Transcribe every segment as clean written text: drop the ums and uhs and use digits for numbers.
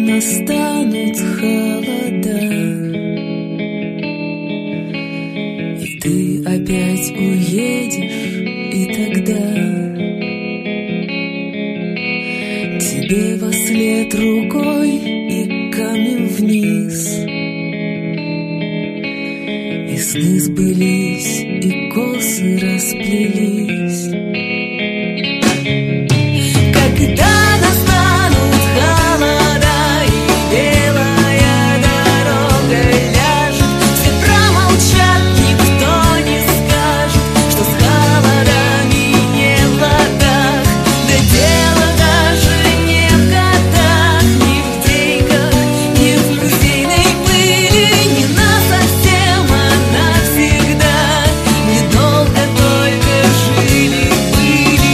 настанут холода, и ты опять уедешь, и тогда тебе вослед рукой и камнем вниз. И сны сбылись, и косы расплелись. Когда настанут холода и белая дорога ляжет, все промолчат, никто не скажет, что с холодами не в ладах. Да дело даже не в годах, не в деньгах, не в музейной пыли, не насовсем, а навсегда. Недолго только жили-были.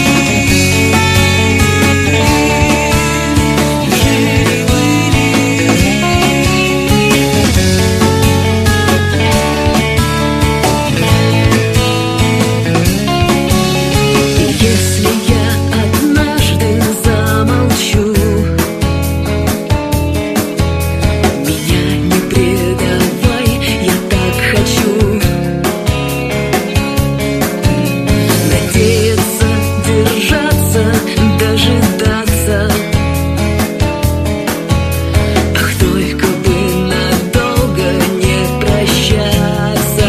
Если я однажды замолчу, меня не предавай, я так хочу надеяться, держаться, дожидаться. Ах, только бы надолго не прощаться.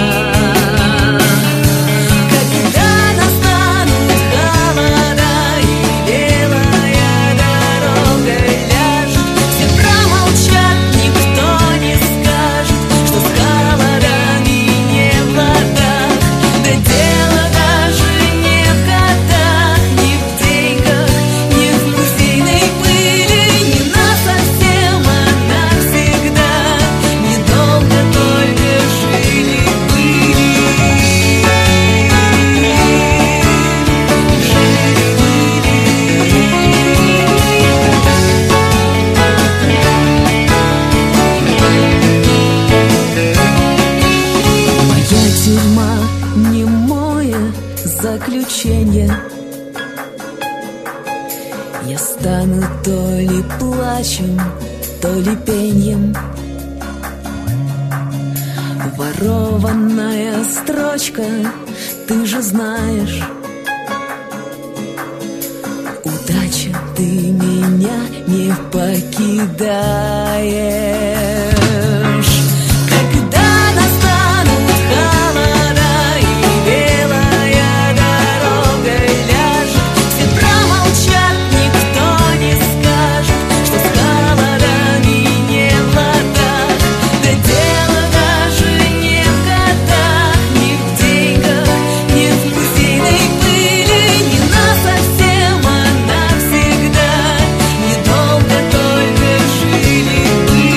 Когда настанут холода и белая дорога ляжет, все промолчат, никто не скажет, что с холодами не в ладах. Да дело даже не в годах, не в деньгах, не в музейной пыли, не насовсем, а навсегда. Недолго только жили-были. Моя тюрьма немое заключение. Я стану то ли плачем, то ли пеньем. Ворованная строчка, ты же знаешь. Удача, ты меня не покидаешь. Когда настанут холода и белая дорога ляжет, все промолчат, никто не скажет, что с холодами не в ладах. Да дело даже не в годах, не в деньгах, не в музейной пыли, не насовсем, а навсегда. Недолго только жили-были.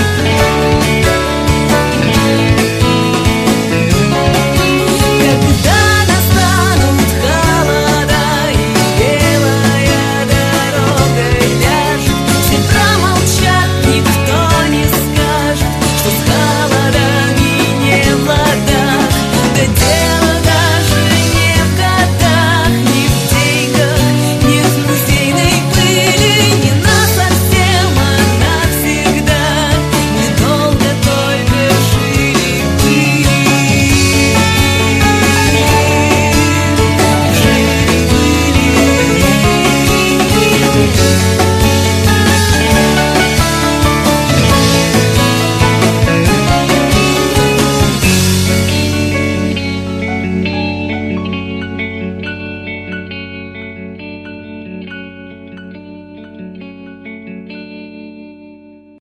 Когда